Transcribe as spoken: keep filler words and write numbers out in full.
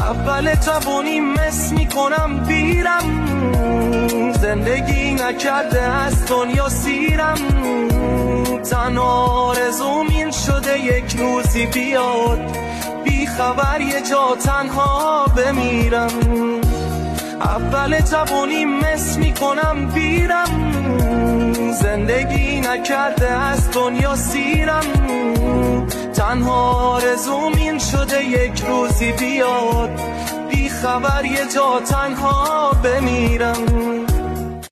اول جوانی مس میکنم بیرم، زندگی نکرده از دنیا سیرم. تنها آرزوم این شده یک روزی بیاد، بی خبر یه جا تنها بمیرم. اول جوانی مس میکنم بیرم، زندگی نکرده از دنیا سیرم. تنها آرزوم این شده یک روزی بیاد، بی خبر یه جا تنها بمیرم.